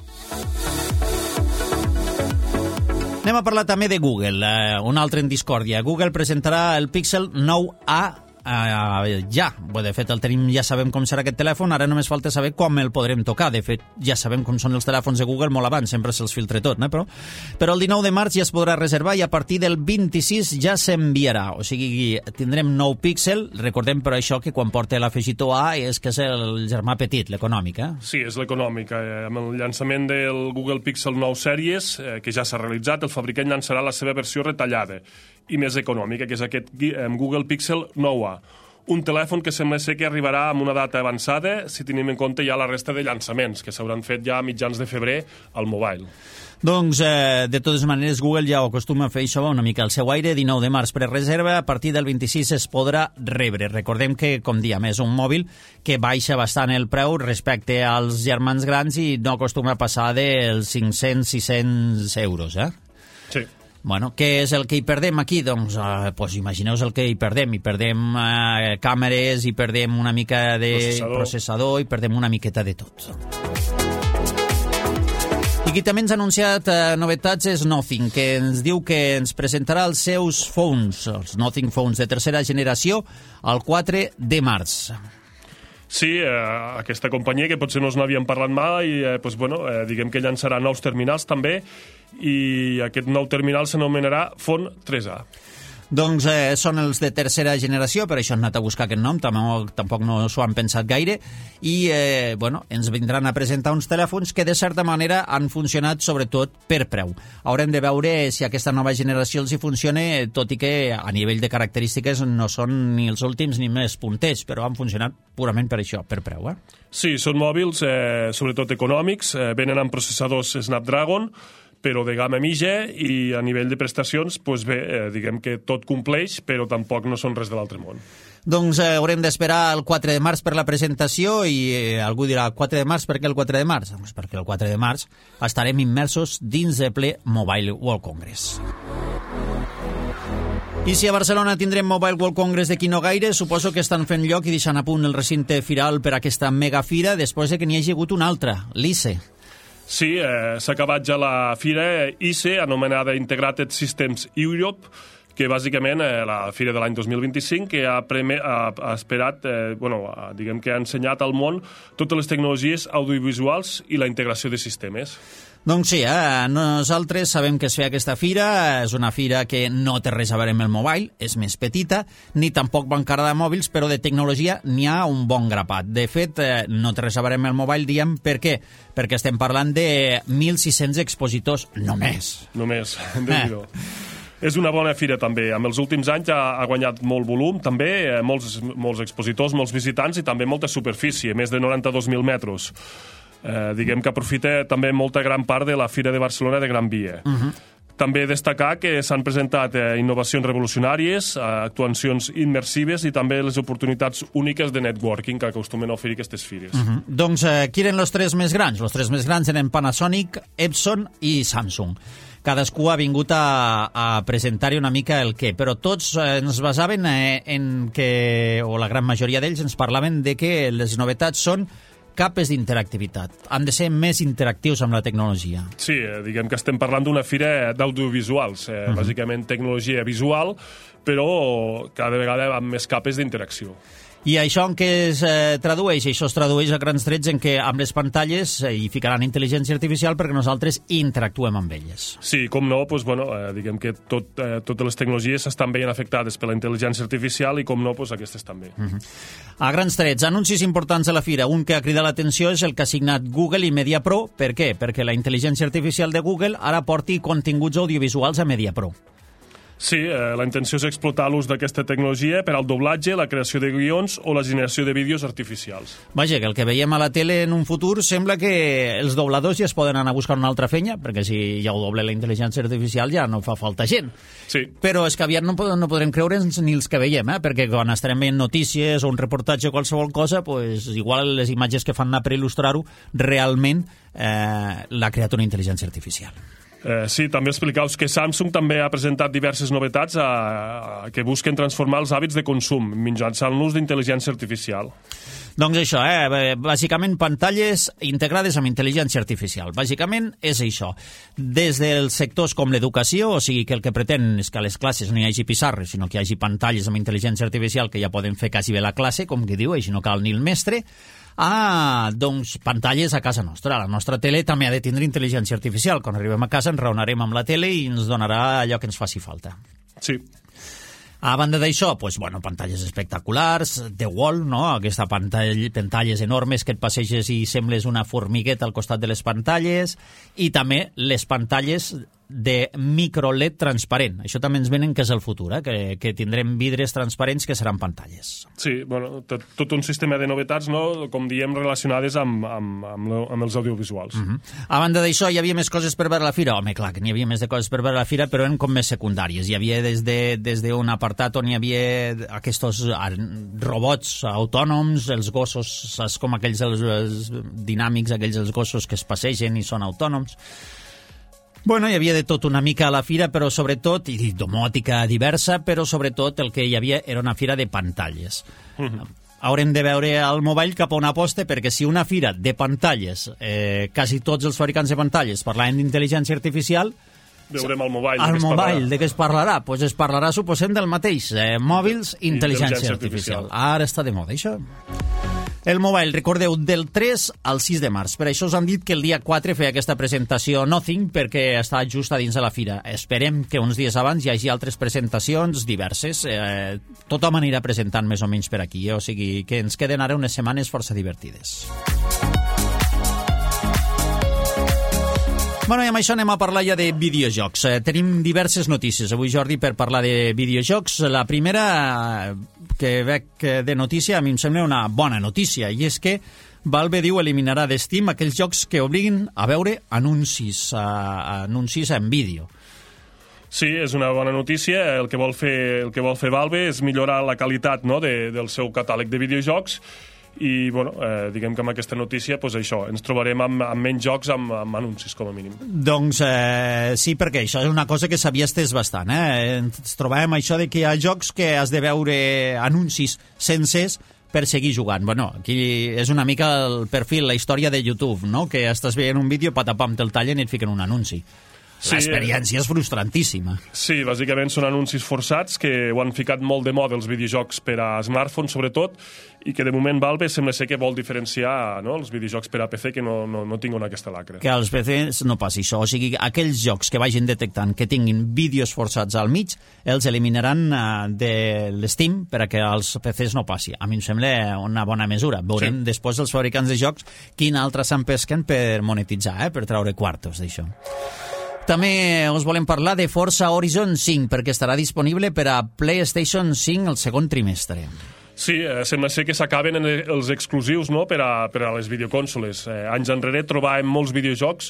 Speaker 2: Anem a parlar també de Google, eh, un altre en discòrdia. Google presentarà el Pixel nou A eh, ja. Bé, de fet, el tenim, ja sabem com serà aquest telèfon, ara només falta saber com el podrem tocar. De fet, ja sabem com són els telèfons de Google molt abans, sempre se'ls filtra tot, no? Però, però el dinou de març ja es podrà reservar i a partir del vint-i-sis ja s'enviarà. O sigui, tindrem nou Pixel, recordem per això que quan porta l'afegitó A és que és el germà petit, l'econòmic, eh?
Speaker 3: Sí, és l'econòmic. Eh, amb el llançament del Google Pixel nou Series, eh, que ja s'ha realitzat, el fabricant llançarà la seva versió retallada i més econòmica, que és aquest eh, Google Pixel nou A. Un telèfon que sembla ser que arribarà amb una data avançada si tenim en compte ja la resta de llançaments que s'hauran fet ja a mitjans de febrer al mobile.
Speaker 2: Doncs, eh, de totes maneres, Google ja ho acostuma a fer això una mica al seu aire. dinou de març pre-reserva, a partir del vint-i-sis es podrà rebre. Recordem que, com diem, és un mòbil que baixa bastant el preu respecte als germans grans i no acostuma a passar dels cinc-cents a sis-cents euros, eh?
Speaker 3: Sí.
Speaker 2: Bueno, què és el que hi perdem aquí? Doncs, eh, pues imagineu el que hi perdem. Hi perdem eh, càmeres, hi perdem una mica de
Speaker 3: processador.
Speaker 2: processador, hi perdem una miqueta de tot. I qui també ens ha anunciat eh, novetats és Nothing, que ens diu que ens presentarà els seus phones, els Nothing Phones de tercera generació, el quatre de març.
Speaker 3: Sí, eh, aquesta companyia que potser no us n'havíem parlat mai, eh, pues, bueno, eh, diguem que llançarà nous terminals també, i aquest nou terminal s'anomenarà Phone tres A.
Speaker 2: Doncs eh, són els de tercera generació, per això han anat a buscar aquest nom, tampoc, tampoc no s'ho han pensat gaire, i eh, bueno, ens vindran a presentar uns telèfons que de certa manera han funcionat sobretot per preu. Haurem de veure si aquesta nova generació els hi funciona, tot i que a nivell de característiques no són ni els últims ni més punters, però han funcionat purament per això, per preu. Eh?
Speaker 3: Sí, són mòbils, eh, sobretot econòmics, eh, venen amb processadors Snapdragon, però de gamma mitja, i a nivell de prestacions, doncs bé, eh, diguem que tot compleix, però tampoc no són res de l'altre món.
Speaker 2: Doncs eh, haurem d'esperar el quatre de març per la presentació i eh, algú dirà, quatre de març, per què el quatre de març? Doncs perquè el quatre de març estarem immersos dins de ple Mobile World Congress. I si a Barcelona tindrem Mobile World Congress d'aquí no gaire, suposo que estan fent lloc i deixant a punt el recinte firal per aquesta megafira després de que n'hi hagi hagut una altra, l'I C E.
Speaker 3: Sí, eh, s'ha acabat ja la fira I C E, anomenada Integrated Systems Europe, que bàsicament eh, la fira de l'any dos mil vint-i-cinc, que ha, preme, ha, ha esperat, eh, bueno, ha, diguem que ha ensenyat al món totes les tecnologies audiovisuals i la integració de sistemes.
Speaker 2: Doncs sí, eh? nosaltres sabem que es feia aquesta fira, és una fira que no té res a veure amb el mobile, és més petita, ni tampoc va encara de mòbils, però de tecnologia n'hi ha un bon grapat. De fet, eh, no té res a veure amb el mobile, diem, per què? Perquè estem parlant de mil sis-cents expositors només.
Speaker 3: Només, déu-n'hi-do. Eh. És una bona fira també. En els últims anys ha, ha guanyat molt volum, també, eh, molts, molts expositors, molts visitants i també molta superfície, més de noranta-dos mil metres. Eh, diguem que aprofita també molta gran part de la Fira de Barcelona de Gran Via. Uh-huh. També destacar que s'han presentat eh, innovacions revolucionàries, eh, actuacions immersives i també les oportunitats úniques de networking que acostumen a oferir aquestes fires.
Speaker 2: Uh-huh. Doncs eh, qui eren els tres més grans? Els tres més grans eren Panasonic, Epson i Samsung. cadascú ha vingut a, a presentar-hi una mica el què, però tots eh, ens basaven eh, en que, o la gran majoria d'ells ens parlaven de que les novetats són capes d'interactivitat. Han de ser més interactius amb la tecnologia.
Speaker 3: Sí, eh, diguem que estem parlant d'una fira d'audiovisuals, eh, uh-huh. bàsicament tecnologia visual, però cada vegada amb més capes d'interacció.
Speaker 2: I això en què es eh, tradueix? Això es tradueix a grans trets en què amb les pantalles eh, hi ficaran intel·ligència artificial perquè nosaltres interactuem amb elles.
Speaker 3: Sí, com no, doncs, bueno, eh, diguem que tot, eh, totes les tecnologies estan veient afectades per la intel·ligència artificial i, com no, doncs, aquestes també.
Speaker 2: Uh-huh. A grans trets, anuncis importants a la fira. Un que ha cridat l'atenció és el que ha signat Google i MediaPro. Per què? Perquè la intel·ligència artificial de Google ara porti continguts audiovisuals a MediaPro.
Speaker 3: Sí, eh, la intenció és explotar l'ús d'aquesta tecnologia per al doblatge, la creació de guions o la generació de vídeos artificials.
Speaker 2: Vaja, que el que veiem a la tele en un futur sembla que els dobladors ja es poden anar a buscar una altra feina, perquè si ja ho doble la intel·ligència artificial ja no fa falta gent.
Speaker 3: Sí.
Speaker 2: Però és que aviat no, pod no podrem creure'ns ni els que veiem, eh? Perquè quan estarem veient notícies o un reportatge o qualsevol cosa, pues, igual les imatges que fan anar per il·lustrar-ho realment eh, l'ha creat una intel·ligència artificial.
Speaker 3: Eh, sí, també explicaus que Samsung també ha presentat diverses novetats a, a, que busquen transformar els hàbits de consum mitjançant l'ús d'intel·ligència artificial.
Speaker 2: Doncs això, eh? Bàsicament pantalles integrades amb intel·ligència artificial. Bàsicament és això. Des dels sectors com l'educació, o sigui que el que pretenen és que a les classes no hi hagi pissarres, sinó que hi hagi pantalles amb intel·ligència artificial que ja poden fer quasi bé la classe, com que diu, així no cal ni el mestre. Ah, doncs pantalles a casa nostra. La nostra tele també ha de tindre intel·ligència artificial. Quan arribem a casa ens raonarem amb la tele i ens donarà allò que ens faci falta.
Speaker 3: Sí.
Speaker 2: A banda d'això, pues, bueno, pantalles espectaculars, The Wall, no? Aquesta pantalla, pantalles enormes que et passeges i sembles una formigueta al costat de les pantalles, i també les pantalles de micro L E D transparent. Això també ens venen que és el futur, eh? que, que tindrem vidres transparents que seran pantalles.
Speaker 3: Sí, bueno, tot, tot un sistema de novetats, no? Com diem, relacionades amb, amb, amb, lo, amb els audiovisuals.
Speaker 2: Uh-huh. A banda d'això, hi havia més coses per veure a la fira? Home, clar, que n'hi havia més de coses per veure a la fira, però eren com més secundàries. Hi havia des d'un de, des de apartat on hi havia aquests robots autònoms, els gossos, saps, com aquells els, els dinàmics, aquells els gossos que es passegen i són autònoms. Bueno, hi havia de tot una mica a la fira, però sobretot, i domòtica diversa, però sobretot el que hi havia era una fira de pantalles. Uh-huh. Haurem de veure al mobile cap a una aposta, perquè si una fira de pantalles, eh, quasi tots els fabricants de pantalles parlaven d'intel·ligència artificial,
Speaker 3: veurem al mobile.
Speaker 2: Al mobile, de què es parlarà? Doncs pues es parlarà, suposem, del mateix. Eh, mòbils, intel·ligència, intel·ligència artificial. artificial. Ara està de moda, això. El mobile, recordeu, del tres al sis de març. Per això us han dit que el dia quatre feia aquesta presentació Nothing, perquè està just a dins de la fira. Esperem que uns dies abans hi hagi altres presentacions diverses. Eh, tothom anirà presentant més o menys per aquí, eh? O sigui que ens queden ara unes setmanes força divertides. Bueno, i amb això anem a parlar ja de videojocs. Eh, tenim diverses notícies avui, Jordi, per parlar de videojocs. La primera que veig de notícia, a mi em sembla una bona notícia, i és que Valve diu eliminarà de Steam aquells jocs que obliguin a veure anuncis, a, anuncis en vídeo.
Speaker 3: Sí, és una bona notícia. El que vol fer, el que vol fer Valve és millorar la qualitat, no?, de, del seu catàleg de videojocs. I, bueno, eh, diguem que amb aquesta notícia, doncs això, ens trobarem amb, amb menys jocs amb, amb anuncis, com a mínim.
Speaker 2: Doncs eh, sí, perquè això és una cosa que s'havia estès bastant, eh? Ens trobàvem això de que hi ha jocs que has de veure anuncis sencers per seguir jugant. Bueno, aquí és una mica el perfil, la història de YouTube, no?, que estàs veient un vídeo, patapam, te'l tallen i et fiquen un anunci. Sí, l'experiència és frustrantíssima.
Speaker 3: Sí, bàsicament són anuncis forçats que ho han ficat molt de moda els videojocs per a smartphones, sobretot, i que de moment Valve sembla ser que vol diferenciar, no?, els videojocs per a P C que no, no, no tinguin aquesta lacra.
Speaker 2: Que als P Cs no passi això, o sigui, aquells jocs que vagin detectant que tinguin vídeos forçats al mig, els eliminaran uh, de l'Steam per a que als P Cs no passi. A mi em sembla una bona mesura. Veurem sí. Després els fabricants de jocs quin altre s'empesquen per monetitzar, eh? Per treure quartos d'això. També us volem parlar de Forza Horizon cinc, perquè estarà disponible per a PlayStation cinc el segon trimestre.
Speaker 3: Sí, eh, sembla ser que s'acaben els exclusius, no?, per a, per a les videoconsoles. Eh, anys enrere trobàvem molts videojocs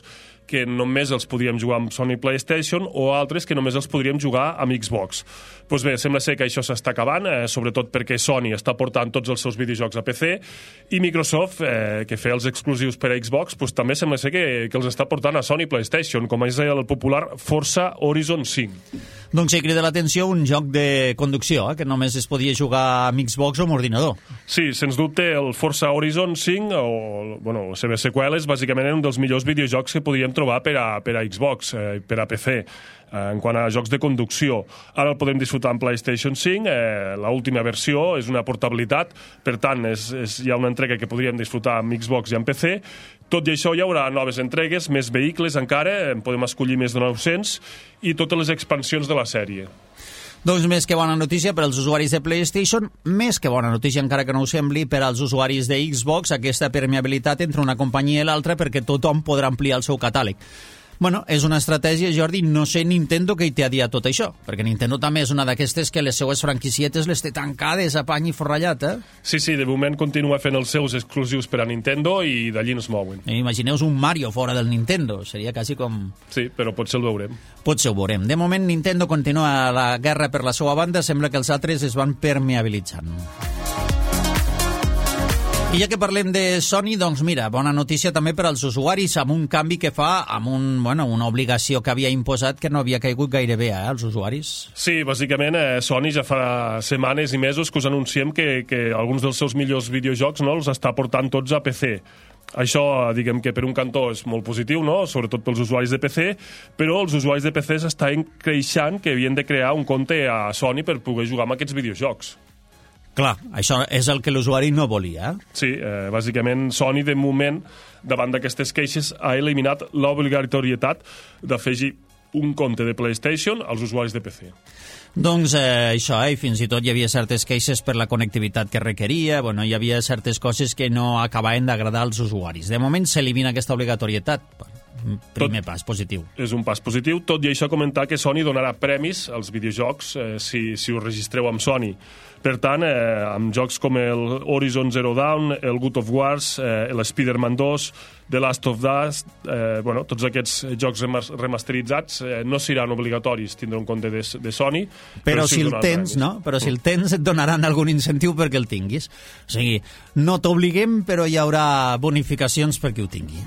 Speaker 3: que només els podíem jugar amb Sony PlayStation o altres que només els podríem jugar amb Xbox. Pues bé, sembla ser que això s'està acabant, eh, sobretot perquè Sony està portant tots els seus videojocs a P C i Microsoft, eh, que feia els exclusius per a Xbox, pues també sembla ser que, que els està portant a Sony PlayStation, com és el popular Forza Horizon cinc.
Speaker 2: Doncs sí, crida l'atenció un joc de conducció, eh, que només es podia jugar amb Xbox o amb ordinador. Sí,
Speaker 3: sens dubte, el Forza Horizon cinc, o bueno, les seves seqüeles, bàsicament eren un dels millors videojocs que podíem trobar per a, per a Xbox, eh, per a P C, eh, en quant a jocs de conducció. Ara el podem disfrutar en PlayStation cinc, eh, l'última versió és una portabilitat, per tant, és, és, hi ha una entrega que podríem disfrutar amb Xbox i amb P C. Tot i això hi haurà noves entregues, més vehicles encara, en podem escollir més de nou-cents, i totes les expansions de la sèrie.
Speaker 2: Doncs més que bona notícia per als usuaris de PlayStation, més que bona notícia, encara que no ho sembli, per als usuaris de Xbox, aquesta permeabilitat entre una companyia i l'altra perquè tothom podrà ampliar el seu catàleg. Bueno, és una estratègia, Jordi, no sé Nintendo què hi té a dir a tot això, perquè Nintendo també és una d'aquestes que les seues franquicietes les té tancades a pany i forrallat, eh?
Speaker 3: Sí, sí, de moment continua fent els seus exclusius per a Nintendo i d'allí no es mouen.
Speaker 2: Imagineu-vos un Mario fora del Nintendo, seria quasi com...
Speaker 3: Sí, però potser el veurem.
Speaker 2: Potser ho veurem. De moment Nintendo continua la guerra per la seva banda, sembla que els altres es van permeabilitzant. I ja que parlem de Sony, doncs mira, bona notícia també per als usuaris, amb un canvi que fa, amb un, bueno, una obligació que havia imposat que no havia caigut gaire bé, eh, als usuaris.
Speaker 3: Sí, bàsicament eh, Sony ja fa setmanes i mesos que us anunciem que, que alguns dels seus millors videojocs, no, els està portant tots a P C. Això, diguem que per un cantó és molt positiu, no? Sobretot pels usuaris de P C, però els usuaris de P C s'estan creixant que havien de crear un compte a Sony per poder jugar amb aquests videojocs.
Speaker 2: Clar, això és el que l'usuari no volia. Eh?
Speaker 3: Sí, eh, bàsicament Sony de moment, davant d'aquestes queixes, ha eliminat l'obligatorietat d'afegir un compte de PlayStation als usuaris de P C.
Speaker 2: Doncs eh, això, eh, fins i tot hi havia certes queixes per la connectivitat que requeria, bueno, hi havia certes coses que no acabaven d'agradar als usuaris. De moment s'elimina aquesta obligatorietat. Primer tot pas positiu.
Speaker 3: És un pas positiu, tot i això comentar que Sony donarà premis als videojocs eh, si, si us registreu amb Sony. Per tant, eh, amb jocs com el Horizon Zero Dawn, el God of Wars, eh, l'Spider-Man dos, The Last of Us, eh, bueno, tots aquests jocs remasteritzats eh, no seran obligatoris tindre un compte de, de Sony.
Speaker 2: Però, però si, si el tens, premis. no? Però si el tens et donaran algun incentiu perquè el tinguis. O sigui, no t'obliguem, però hi haurà bonificacions perquè ho tingui.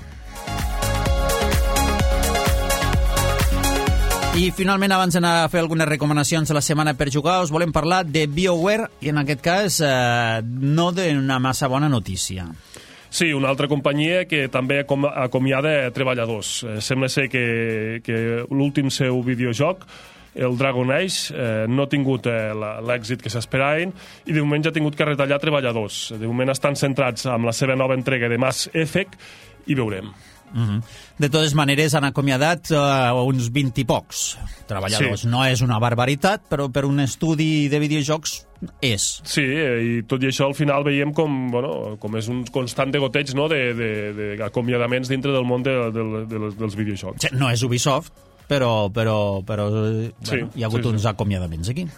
Speaker 2: I finalment, abans d'anar a fer algunes recomanacions de la setmana per jugar, us volem parlar de BioWare, i en aquest cas eh, no d'una massa bona notícia.
Speaker 3: Sí, una altra companyia que també acomiada treballadors. Eh, sembla ser que, que l'últim seu videojoc, el Dragon Age, eh, no ha tingut eh, l'èxit que s'esperaven i de moment ja ha tingut que retallar treballadors. De moment estan centrats en la seva nova entrega de Mass Effect i veurem.
Speaker 2: Uh-huh. De totes maneres han acomiadat uh, uns vint i pocs treballadors. Sí. No és una barbaritat, però per un estudi de videojocs és.
Speaker 3: Sí, i tot i això al final veiem com, bueno, com és un constant de goteig, no? d'acomiadaments dintre del món de, de, de, dels videojocs.
Speaker 2: Sí, no és Ubisoft, però, però, però bueno,
Speaker 3: sí,
Speaker 2: hi ha hagut
Speaker 3: sí,
Speaker 2: uns
Speaker 3: sí.
Speaker 2: acomiadaments aquí.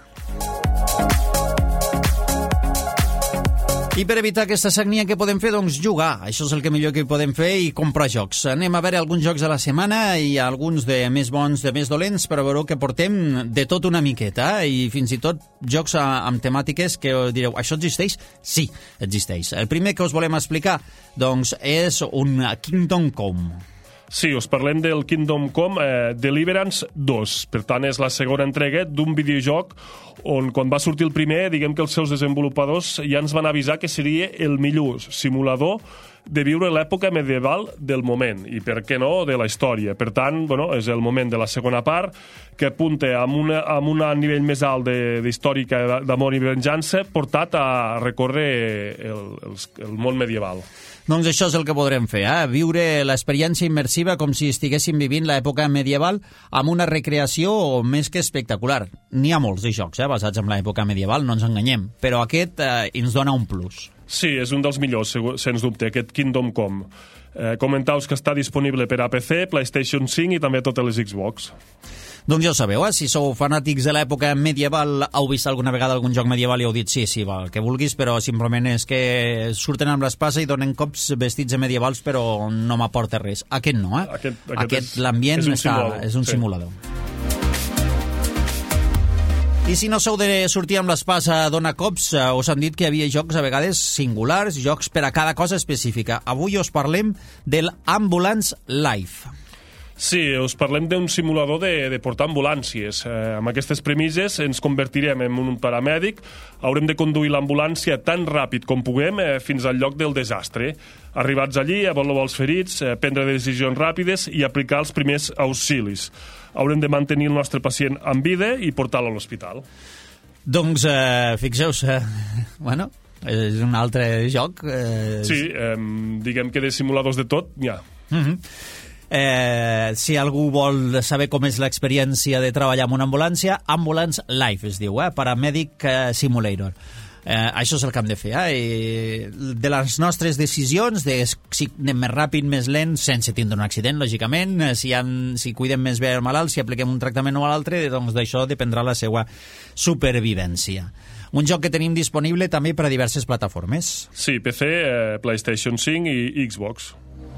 Speaker 2: I per evitar aquesta sagnia, què podem fer? Doncs jugar. Això és el que millor que podem fer i comprar jocs. Anem a veure alguns jocs de la setmana i alguns de més bons, de més dolents, però veureu que portem de tot una miqueta i fins i tot jocs amb temàtiques que direu, això existeix? Sí, existeix. El primer que us volem explicar, doncs, és un Kingdom Come.
Speaker 3: Sí, us parlem del Kingdom Come eh, Deliverance dos. Per tant, és la segona entrega d'un videojoc on, quan va sortir el primer, diguem que els seus desenvolupadors ja ens van avisar que seria el millor simulador de viure l'època medieval del moment i, per què no, de la història. Per tant, bueno, és el moment de la segona part que apunta amb, una, amb un nivell més alt d'històrica d'amor i venjança portat a recórrer el, el, el món medieval.
Speaker 2: Doncs això és el que podrem fer, eh? Viure l'experiència immersiva com si estiguéssim vivint l'època medieval amb una recreació més que espectacular. N'hi ha molts de jocs eh, basats en l'època medieval, no ens enganyem, però aquest eh, ens dona un plus.
Speaker 3: Sí, és un dels millors, sens dubte, aquest Kingdom Come. Eh, Comentau que està disponible per a P C, PlayStation cinc i també a totes les Xbox.
Speaker 2: Doncs ja ho sabeu, eh? Si sou fanàtics de l'època medieval, heu vist alguna vegada algun joc medieval i heu dit sí, sí, va, el que vulguis, però simplement és que surten amb l'espasa i donen cops vestits de medievals, però no m'aporta res. Aquest no, eh?
Speaker 3: Aquest, aquest,
Speaker 2: aquest l'ambient és, és un
Speaker 3: sí.
Speaker 2: simulador. I si no sou de sortir amb l'espasa a donar cops, eh, us han dit que hi havia jocs a vegades singulars, jocs per a cada cosa específica. Avui us parlem del Ambulance Life.
Speaker 3: Sí, us parlem d'un simulador de, de portar ambulàncies. Eh, amb aquestes premisses ens convertirem en un paramèdic, haurem de conduir l'ambulància tan ràpid com puguem eh, fins al lloc del desastre. Arribats allí, avaluar els ferits, eh, prendre decisions ràpides i aplicar els primers auxilis. Haurem de mantenir el nostre pacient en vida i portar-lo a l'hospital.
Speaker 2: Doncs, eh, fixeu-vos, eh, bueno, és un altre joc. Eh,
Speaker 3: sí, eh, diguem que de simuladors de tot, n'hi ha.
Speaker 2: Uh-huh. Eh, si algú vol saber com és l'experiència de treballar amb una ambulància, Ambulance Life es diu, eh? Paramedic eh, Simulator. Eh, això és el que hem de fer, eh? I de les nostres decisions, de si anem més ràpid, més lent, sense tindre un accident, lògicament, eh, si, han, si cuidem més bé el malalt, si apliquem un tractament o a l'altre, doncs d'això dependrà la seva supervivència. Un joc que tenim disponible també per a diverses plataformes.
Speaker 3: Sí, P C, eh, PlayStation cinc i Xbox.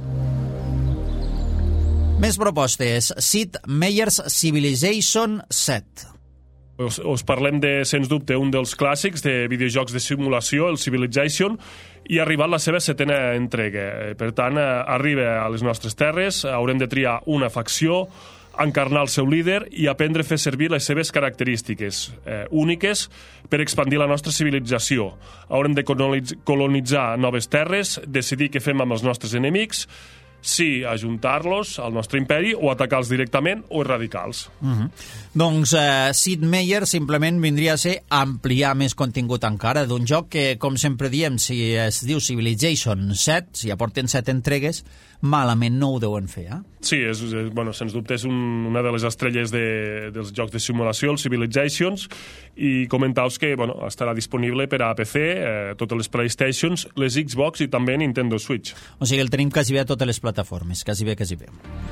Speaker 2: Més propostes. Sid Meier's Civilization set.
Speaker 3: Us, us parlem de, sens dubte, un dels clàssics de videojocs de simulació, el Civilization, i ha arribat la seva setena entrega. Per tant, arriba a les nostres terres, haurem de triar una facció, encarnar el seu líder i aprendre a fer servir les seves característiques eh, úniques per expandir la nostra civilització. Haurem de colonitzar noves terres, decidir què fem amb els nostres enemics, si ajuntar-los al nostre imperi o atacar-los directament o erradicar-los.
Speaker 2: Uh-huh. Doncs eh, Sid Meier simplement vindria a ser ampliar més contingut encara d'un joc que, com sempre diem, si es diu Civilization set, si ja porten set entregues, malament no ho deuen fer, eh?
Speaker 3: Sí, és, és, bueno, sens dubte és un, una de les estrelles de, dels jocs de simulació, el Civilizations, i comentaus que bueno, estarà disponible per a P C, eh, totes les PlayStations, les Xbox i també Nintendo Switch.
Speaker 2: O sigui, el tenim quasi bé a totes les plataformes, quasi bé, quasi bé.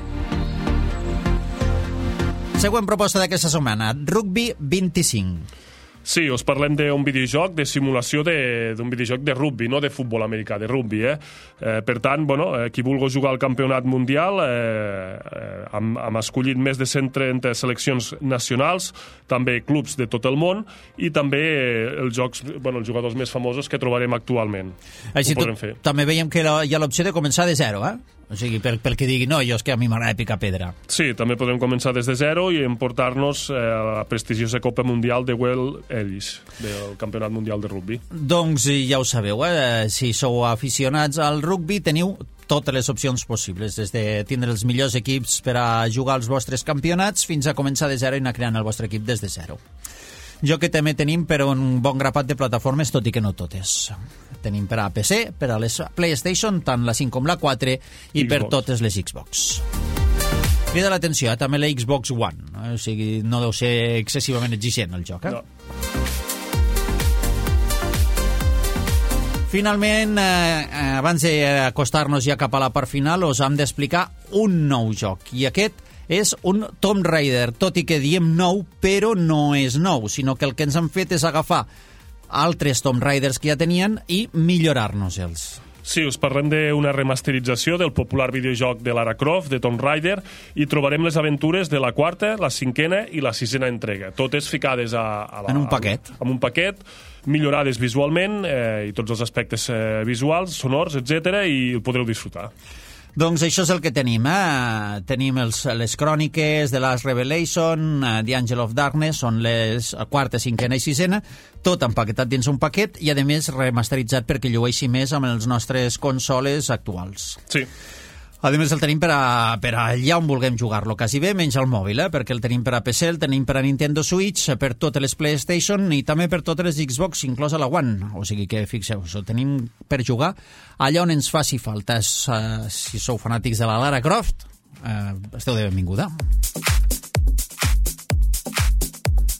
Speaker 2: Següent proposta d'aquesta setmana, Rugby vint-i-cinc.
Speaker 3: Sí, us parlem d'un videojoc de simulació d'un videojoc de rugby, no de futbol americà, de rugby. Eh? Eh, per tant, bueno, eh, qui vulgui jugar al campionat mundial, eh, eh, hem, hem escollit més de cent trenta seleccions nacionals, també clubs de tot el món, i també eh, els, jocs, bueno, els jugadors més famosos que trobarem actualment.
Speaker 2: Així tot, fer. També veiem que hi ha l'opció de començar de zero, eh? O sigui, per, pel que digui, no, jo és que a mi m'agrada picar pedra.
Speaker 3: Sí, també podem començar des de zero i emportar-nos eh, a la prestigiosa Copa Mundial de World Ellis, del Campionat Mundial de Rugby.
Speaker 2: Doncs ja ho sabeu, eh? Si sou aficionats al rugby, teniu totes les opcions possibles, des de tindre els millors equips per a jugar als vostres campionats fins a començar de zero i anar creant el vostre equip des de zero. Jo que també tenim per un bon grapat de plataformes, tot i que no totes. Tenim per a P C, per a les PlayStation, tant la cinc com la quatre, i Xbox. Per totes les Xbox. Crida l'atenció, eh? També la Xbox One. Eh? O sigui, no deu ser excessivament exigent el joc, eh?
Speaker 3: No.
Speaker 2: Finalment, eh, abans d'acostar-nos ja cap a la part final, us hem d'explicar un nou joc. I aquest és un Tomb Raider, tot i que diem nou, però no és nou, sinó que el que ens han fet és agafar altres Tomb Raiders que ja tenien i millorar-nos-els.
Speaker 3: Sí, us parlem d'una remasterització del popular videojoc de Lara Croft, de Tomb Raider, i trobarem les aventures de la quarta, la cinquena i la sisena entrega. Totes ficades a, a la,
Speaker 2: en un paquet.
Speaker 3: En un paquet, millorades visualment, eh, i tots els aspectes eh, visuals, sonors, etcètera, i el podreu disfrutar.
Speaker 2: Doncs això és el que tenim, eh? Tenim els, les cròniques de Last Revelation, uh, The Angel of Darkness, són les quarta, cinquena i sisena, tot empaquetat dins un paquet i, a més, remasteritzat perquè llueixi més amb les nostres consoles actuals.
Speaker 3: Sí.
Speaker 2: A més, el tenim per, a, per allà on vulguem jugar-lo, quasi bé, menys al mòbil, eh? Perquè el tenim per a P C, el tenim per a Nintendo Switch, per totes les PlayStation i també per totes les Xbox, inclosa la One. O sigui que, fixeu-vos, el tenim per jugar allà on ens faci falta. Uh, si sou fanàtics de la Lara Croft, uh, esteu de benvinguda.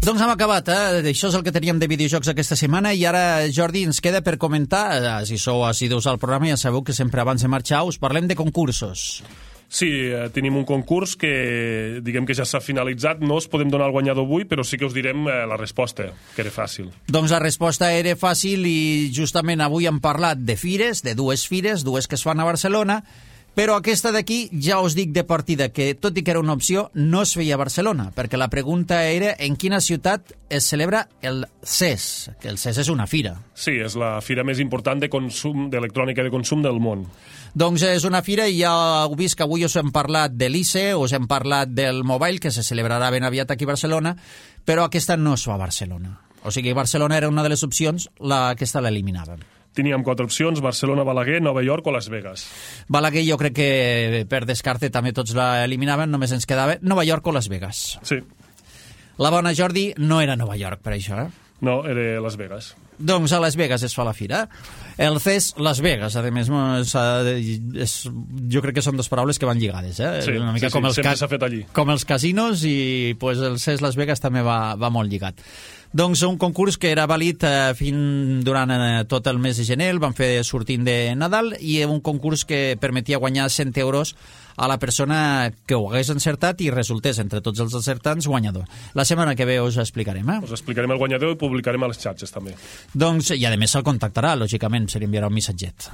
Speaker 2: Doncs hem acabat, eh? Això és el que teníem de videojocs aquesta setmana i ara, Jordi, ens queda per comentar, eh, si sou assidus al programa, ja sabeu que sempre abans de marxar us parlem de concursos.
Speaker 3: Sí, eh, tenim un concurs que diguem que ja s'ha finalitzat, no us podem donar el guanyador avui, però sí que us direm eh, la resposta, que era fàcil.
Speaker 2: Doncs la resposta era fàcil i justament avui hem parlat de fires, de dues fires, dues que es fan a Barcelona, però aquesta d'aquí ja us dic de partida que, tot i que era una opció, no es feia a Barcelona, perquè la pregunta era en quina ciutat es celebra el C E S, que el C E S és una fira.
Speaker 3: Sí, és la fira més important de consum d'electrònica de consum del món.
Speaker 2: Doncs és una fira i ja heu vist que avui us hem parlat de l'I C E, us hem parlat del Mobile, que se celebrarà ben aviat aquí a Barcelona, però aquesta no es fa a Barcelona. O sigui, Barcelona era una de les opcions, la, aquesta l'eliminàvem.
Speaker 3: Teníem quatre opcions, Barcelona, Balaguer, Nova York o Las Vegas.
Speaker 2: Balaguer jo crec que per descarte també tots l'eliminaven, només ens quedava Nova York o Las Vegas.
Speaker 3: Sí.
Speaker 2: La bona, Jordi, no era Nova York per això, eh?
Speaker 3: No, era Las Vegas.
Speaker 2: Doncs a Las Vegas es fa la fira. El C E S, Las Vegas, a més, és, és, jo crec que són dues paraules que van lligades, eh?
Speaker 3: Sí,
Speaker 2: Una mica
Speaker 3: sí,
Speaker 2: com
Speaker 3: sí,
Speaker 2: els
Speaker 3: sempre s'ha fet allí.
Speaker 2: Com els casinos i pues, el C E S Las Vegas també va, va molt lligat. Doncs un concurs que era vàlid eh, fins durant eh, tot el mes de gener, el van fer sortint de Nadal, i un concurs que permetia guanyar cent euros a la persona que ho hagués encertat i resultés entre tots els encertants guanyador. La setmana que ve us explicarem, eh?
Speaker 3: Us explicarem el guanyador i publicarem a les xarxes també.
Speaker 2: Doncs, i a més se'l contactarà, lògicament, se li enviarà un missatget.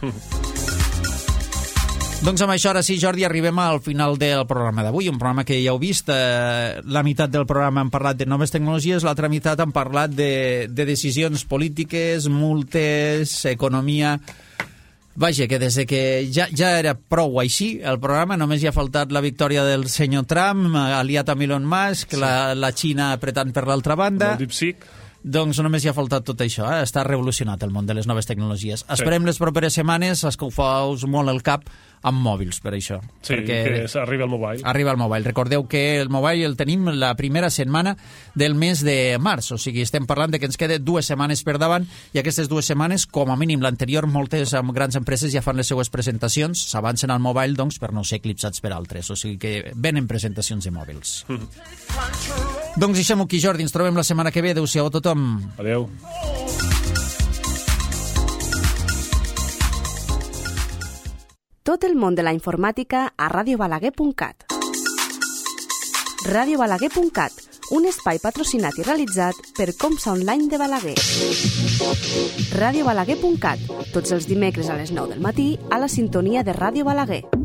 Speaker 2: Doncs amb això, ara sí, Jordi, arribem al final del programa d'avui, un programa que ja heu vist, eh, la meitat del programa hem parlat de noves tecnologies, l'altra meitat hem parlat de, de decisions polítiques, multes, economia... Vaja, que des de que ja, ja era prou així, el programa, només hi ha faltat la victòria del senyor Trump, aliat amb Elon Musk, sí. la, la Xina apretant per l'altra banda...
Speaker 3: El DeepSeek.
Speaker 2: Doncs només hi ha faltat tot això, eh? Està revolucionat el món de les noves tecnologies. Sí. Esperem les properes setmanes, escalfeu-vos molt el cap amb mòbils, per això.
Speaker 3: Sí, que arriba el mobile.
Speaker 2: Arriba el mobile. Recordeu que el mobile el tenim la primera setmana del mes de març, o sigui, estem parlant de que ens queden dues setmanes per davant, i aquestes dues setmanes, com a mínim l'anterior, moltes grans empreses ja fan les seues presentacions, s'avancen al mobile, doncs, per no ser eclipsats per altres, o sigui que venen presentacions de mòbils. Mm. Doncs deixem-ho aquí, Jordi, ens trobem la setmana que ve. Adéu-siau a tothom.
Speaker 3: Adéu.
Speaker 1: Tot el món de la informàtica a radio balaguer punt cat. radio balaguer punt cat, un espai patrocinat i realitzat per Comsa Online de Balaguer. radio balaguer punt cat, tots els dimecres a les nou del matí a la sintonia de Ràdio Balaguer.